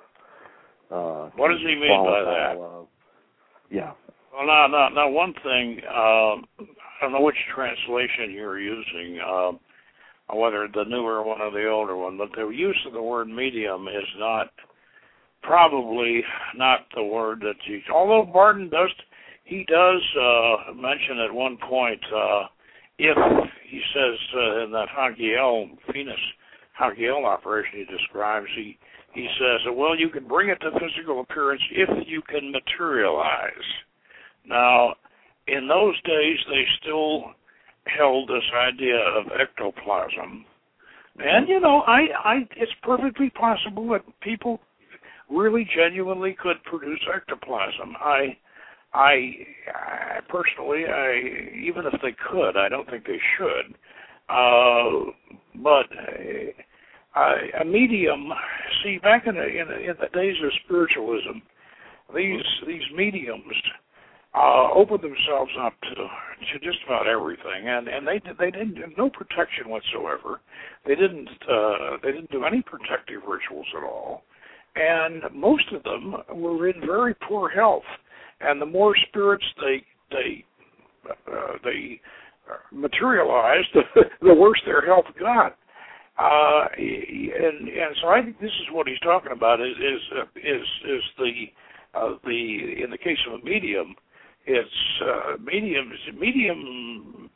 Uh, what does he mean by that? Uh, yeah. Well, now, now, now one thing, uh, I don't know which translation you're using, uh, whether the newer one or the older one, but the use of the word medium is not, probably not the word that you, although Barden does, he does uh, mention at one point, uh, if, he says uh, in that Hagiel, Venus Hagiel operation he describes, he, he says, well, you can bring it to physical appearance if you can materialize. Now, in those days, they still held this idea of ectoplasm. And, you know, I, I, it's perfectly possible that people really genuinely could produce ectoplasm. I, I, I personally, I, even if they could, I don't think they should. Uh, but uh, a medium. See, back in the, in the in the days of spiritualism, these these mediums uh, opened themselves up to to just about everything, and and they they didn't no protection whatsoever. They didn't uh, they didn't do any protective rituals at all, and most of them were in very poor health. And the more spirits they they uh, they materialized, the worse their health got. Uh, and and so I think this is what he's talking about is is uh, is is the uh, the in the case of a medium, it's uh, mediums medium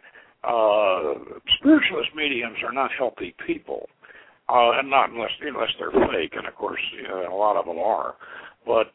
uh, spiritualist mediums are not healthy people, uh, and not unless unless they're fake, and of course you know, a lot of them are. But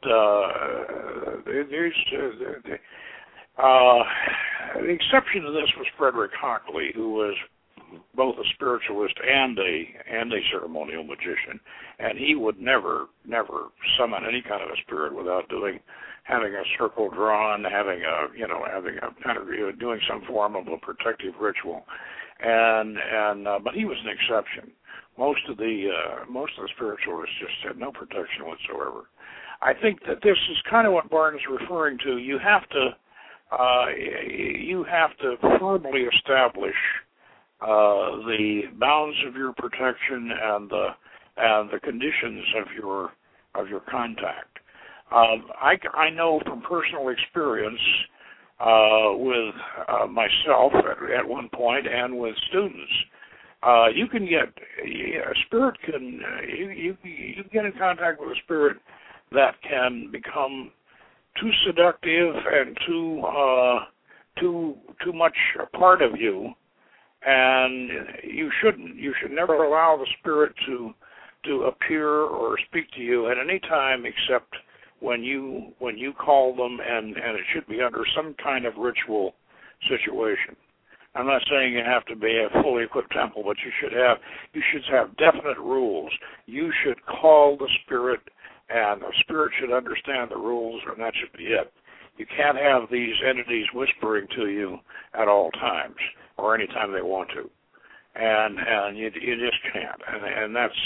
uh, there's uh, uh, the exception to this was Frederick Hockley, who was both a spiritualist and a and a ceremonial magician, and he would never never summon any kind of a spirit without doing having a circle drawn, having a you know having a kind of you know, doing some form of a protective ritual, and and uh, but he was an exception. Most of the uh, most of the spiritualists just had no protection whatsoever. I think that this is kind of what Barton's referring to. You have to, uh, you have to firmly establish uh, the bounds of your protection and the and the conditions of your of your contact. Um, I, I know from personal experience uh, with uh, myself at, at one point and with students. Uh, you can get a spirit can you you you can get in contact with a spirit that can become too seductive and too uh, too too much a part of you, and you shouldn't. You should never allow the spirit to to appear or speak to you at any time except when you when you call them, and, and it should be under some kind of ritual situation. I'm not saying you have to be a fully equipped temple, but you should have you should have definite rules. You should call the spirit, and the spirit should understand the rules, and that should be it. You can't have these entities whispering to you at all times or any time they want to, and and you you just can't. And and that's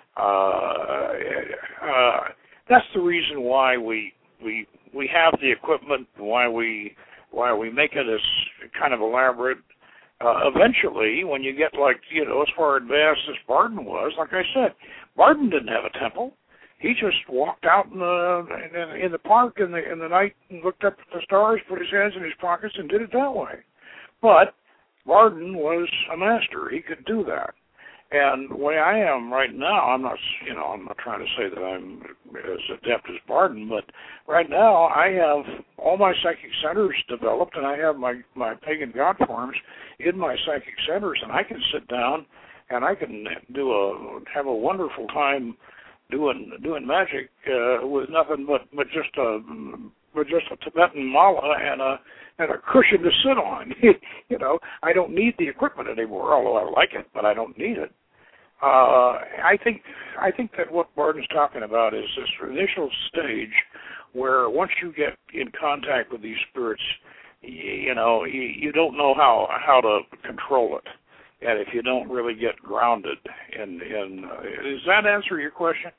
uh, uh, that's the reason why we we we have the equipment, why we why we make it as kind of elaborate. Uh, eventually, when you get like, you know, as far advanced as Barton was, like I said, Barton didn't have a temple. He just walked out in the in, in the park in the in the night and looked up at the stars, put his hands in his pockets, and did it that way. But Barton was a master; he could do that. And the way I am right now, I'm not, you know, I'm not trying to say that I'm as adept as Barton, but right now I have all my psychic centers developed, and I have my, my pagan god forms in my psychic centers, and I can sit down and I can do a have a wonderful time doing doing magic uh, with nothing but, but just a but just a Tibetan mala and a and a cushion to sit on. You know, I don't need the equipment anymore, although I like it, but I don't need it. Uh, I think I think that what Barton's talking about is this initial stage where once you get in contact with these spirits, you, you know, you, you don't know how how to control it, and if you don't really get grounded in in, uh, does that answer your question?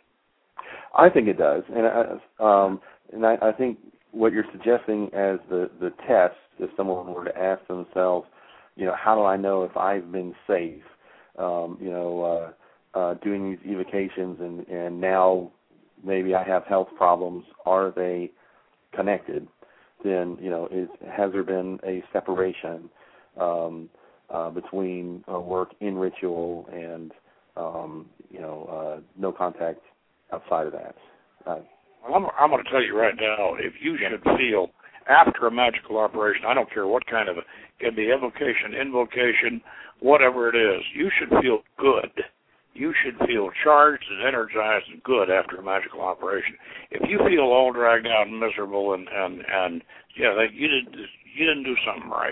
I think it does, and I, um, and I, I think what you're suggesting as the the test, if someone were to ask themselves, you know, how do I know if I've been safe? Um, you know, uh, uh, doing these evocations, and, and now maybe I have health problems. Are they connected? Then, you know, is, has there been a separation um, uh, between uh, work in ritual and, um, you know, uh, no contact outside of that? Uh, well, I'm, I'm going to tell you right now, if you should feel after a magical operation, I don't care what kind of it, it can be evocation, invocation, whatever it is, you should feel good. You should feel charged and energized and good after a magical operation. If you feel all dragged out and miserable and, and, and yeah, that you didn't you didn't do something right.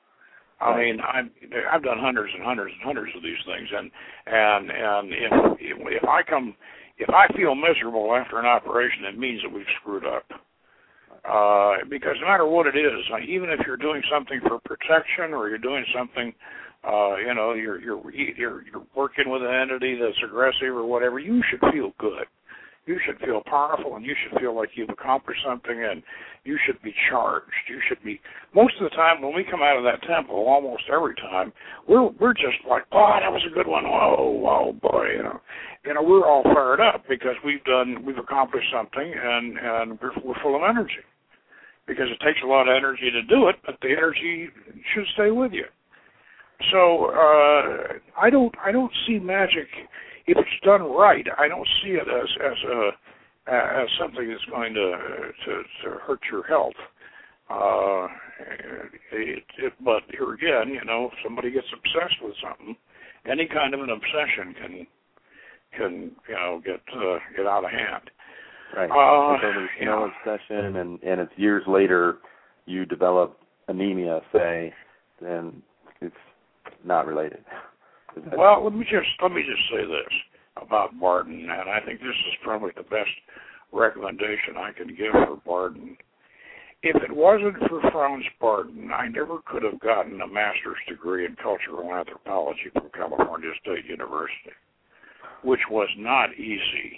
I right. mean, I've I've done hundreds and hundreds and hundreds of these things, and and and if if I come if I feel miserable after an operation, it means that we've screwed up. Uh, because no matter what it is, even if you're doing something for protection or you're doing something uh, you know, you're you're you're you're working with an entity that's aggressive or whatever, you should feel good. You should feel powerful, and you should feel like you've accomplished something, and you should be charged. You should be. Most of the time, when we come out of that temple, almost every time, we're we're just like, oh, that was a good one. Whoa, whoa, boy, you know, you know, we're all fired up because we've done, we've accomplished something, and and we're, we're full of energy. Because it takes a lot of energy to do it, but the energy should stay with you. So uh, I don't I don't see magic. If it's done right, I don't see it as as a as something that's going to to, to hurt your health. Uh, it, it, but here again, you know, if somebody gets obsessed with something, any kind of an obsession can can you know get uh, get out of hand. Right. Uh, so there's no obsession, and and it's years later you develop anemia, say, then it's not related. Well, let me just let me just say this about Barden, and I think this is probably the best recommendation I can give for Barden. If it wasn't for Franz Barden, I never could have gotten a master's degree in cultural anthropology from California State University, which was not easy.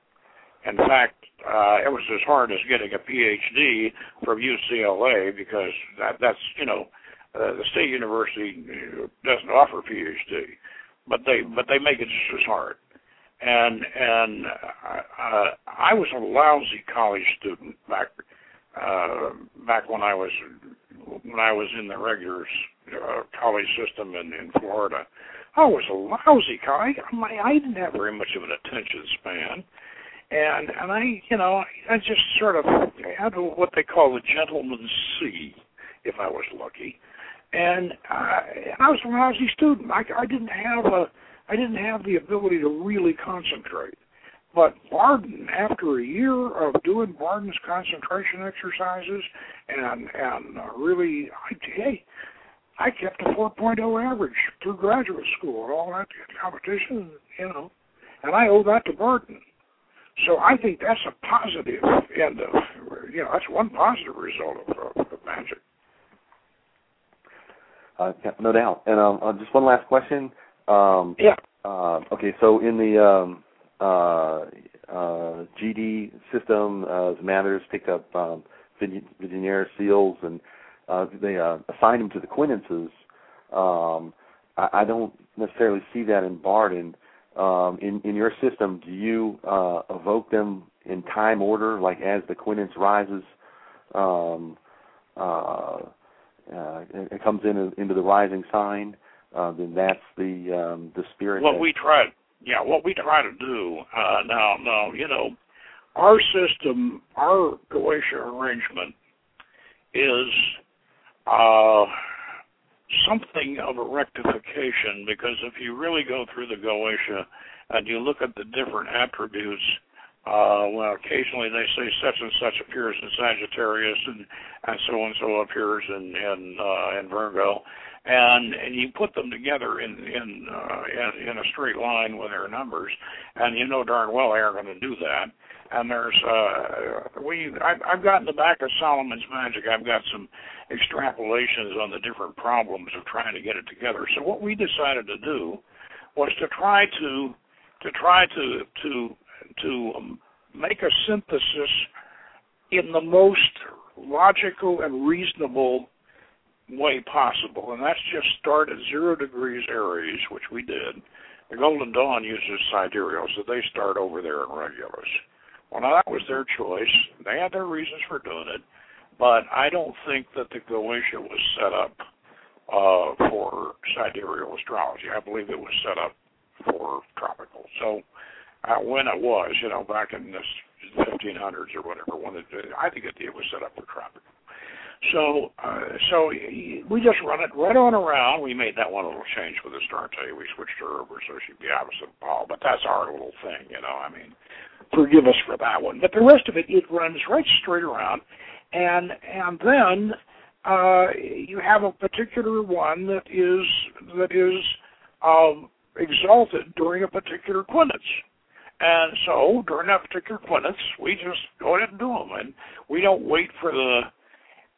In fact, uh, it was as hard as getting a P H D from U C L A because that, that's, you know, Uh, the state university doesn't offer a P H D, but they but they make it just as hard. And and uh, I was a lousy college student back uh, back when I was when I was in the regular uh, college system in, in Florida. I was a lousy college. I, I didn't have very much of an attention span, and and I you know I just sort of had what they call the gentleman's C, if I was lucky. And uh, I was a lousy student. I, I didn't have a, I didn't have the ability to really concentrate. But Barden, after a year of doing Barden's concentration exercises, and and uh, really, I, hey, I kept a four point oh average through graduate school and all that competition, you know, and I owe that to Barden. So I think that's a positive end of, you know, that's one positive result of, of, of magic. Uh, no doubt. And um, uh, just one last question. Um, yeah. Uh, okay, so in the um, uh, uh, G D system, uh, the Mathers picked up um, Vigenère seals, and uh, they uh, assigned them to the quinences. Um, I, I don't necessarily see that in Barden. Um, in, in your system, do you uh, evoke them in time order, like as the quinence rises? Um, uh, Uh, it comes in into the rising sign, uh, then that's the um, the spirit. What we try, yeah, what we try to do uh, now, now, you know, our system, our Goetia arrangement is uh, something of a rectification, because if you really go through the Goetia and you look at the different attributes. Uh, well, occasionally they say such and such appears in Sagittarius, and, and so and so appears in in, uh, in Virgo, and and you put them together in in, uh, in in a straight line with their numbers, and you know darn well they aren't going to do that. And there's uh, we I've, I've got in the back of Solomon's Magic, I've got some extrapolations on the different problems of trying to get it together. So what we decided to do was to try to to try to to to um, make a synthesis in the most logical and reasonable way possible, and that's just start at zero degrees Aries, which we did. The Golden Dawn uses sidereal, so they start over there in Regulus. Well, now that was their choice. They had their reasons for doing it, but I don't think that the Goetia was set up uh, for sidereal astrology. I believe it was set up for tropical. So Uh, when it was, you know, back in the fifteen hundreds or whatever, when it, I think it, it was set up for tropical. So, uh, so we just run it right on around. We made that one little change with Astarte. We switched her over so she'd be opposite Paul, but that's our little thing, you know. I mean, forgive us for that one. But the rest of it, it runs right straight around, and and then uh, you have a particular one that is that is um, exalted during a particular quinence. And so, during that particular quinence, we just go ahead and do them. And we don't wait for the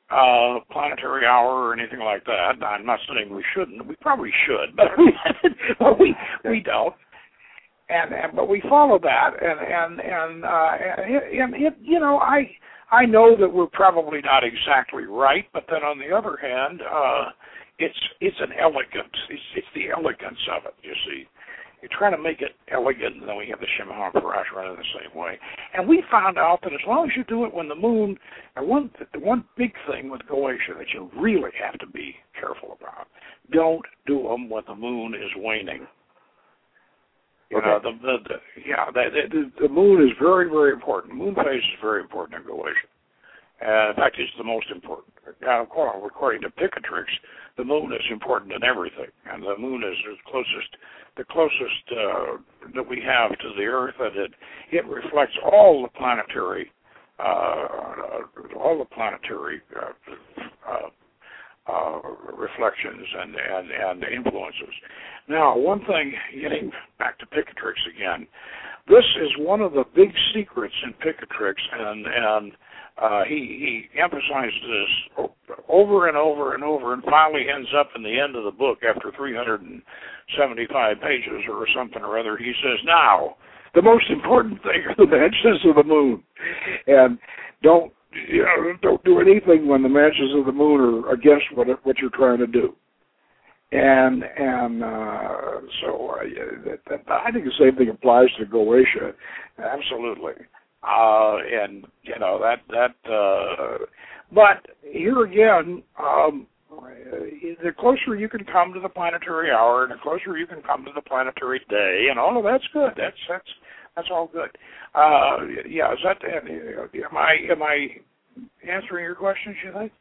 uh, planetary hour or anything like that. I'm not saying we shouldn't. We probably should, but we, but we, we don't. And, and but we follow that, and and and, uh, and it, you know, I I know that we're probably not exactly right, but then on the other hand, uh, it's it's an elegance. It's, it's the elegance of it. You see, you're trying to make it elegant, and then we have the Shemahaw and Parash running the same way. And we found out that as long as you do it when the moon, and one the one big thing with Goetia that you really have to be careful about: don't do them when the moon is waning. You okay. know, the, the, the yeah, the, the, the moon is very, very important. Moon phase is very important in Goetia. Uh, in fact, it's the most important. Now, according to Picatrix, the moon is important in everything, and the moon is the closest, the closest uh, that we have to the Earth, and it it reflects all the planetary, uh, all the planetary uh, uh, uh, reflections and, and and influences. Now, one thing, getting back to Picatrix again, this is one of the big secrets in Picatrix, and and uh, he he emphasizes this over and over and over, and finally ends up in the end of the book after three hundred seventy-five pages or something or other. He says, now, the most important thing are the matches of the moon, and don't you know, don't do anything when the matches of the moon are against what what you're trying to do. And and uh, so uh, that, that, I think the same thing applies to Goetia, absolutely. Uh, and you know that that. Uh, but here again, um, the closer you can come to the planetary hour, and the closer you can come to the planetary day, and all of that's good. That's that's that's all good. Uh, yeah, is that? Am I am I answering your questions? You think?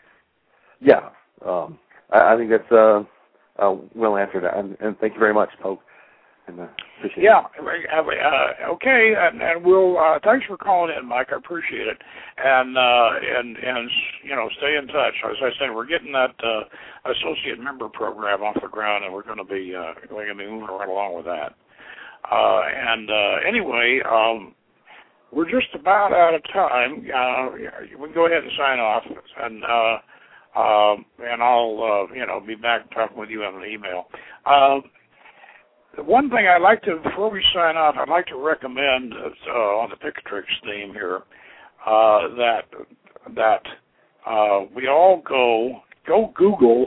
Yeah, um, I, I think that's. Uh... Uh, well answered, and, and thank you very much, Pope. And, uh, appreciate yeah, it. uh, okay, and, and we'll. Uh, thanks for calling in, Mike. I appreciate it, and uh, and and you know, stay in touch. As I said, we're getting that uh, associate member program off the ground, and we're going to be uh, we're going to be moving right along with that. Uh, and uh, anyway, um, we're just about out of time. Uh, we can go ahead and sign off, and. Uh, Um, and I'll, uh, you know, be back talking with you on an email. Uh, the one thing I'd like to, before we sign off, I'd like to recommend uh, on the Picatrix theme here uh, that that uh, we all go go Google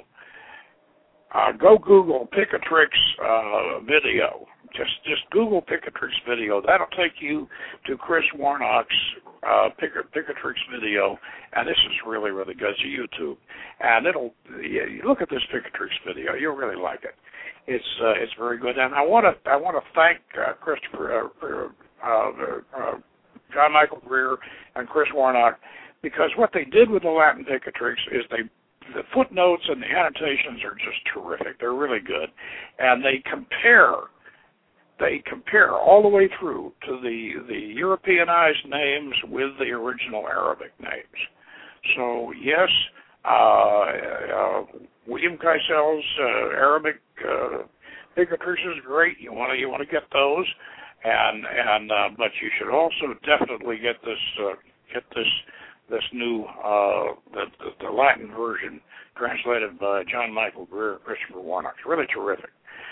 uh, go Google Picatrix uh, video. Just just Google Picatrix video. That'll take you to Chris Warnock's uh, Picatrix video, and this is really, really good. It's YouTube, and it'll yeah, you look at this Picatrix video. You'll really like it. It's uh, it's very good, and I want to I want to thank uh, Christopher, uh, uh, uh, John Michael Greer, and Chris Warnock, because what they did with the Latin Picatrix is they the footnotes and the annotations are just terrific. They're really good, and they compare. They compare all the way through to the, the Europeanized names with the original Arabic names. So, yes, uh, uh, William Keisel's uh, Arabic uh, Picatrix is great. You want to you want to get those, and and uh, but you should also definitely get this uh, get this this new uh, the, the the Latin version translated by John Michael Greer and Christopher Warnock. It's really terrific.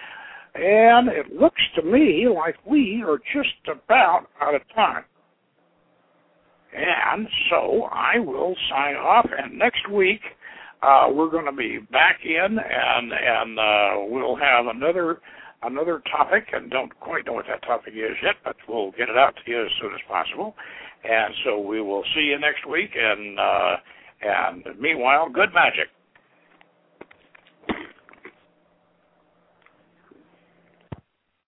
And it looks to me like we are just about out of time. And so I will sign off, and next week uh, we're going to be back in, and and uh, we'll have another another topic, and don't quite know what that topic is yet, but we'll get it out to you as soon as possible. And so we will see you next week, and uh, and meanwhile, good magic.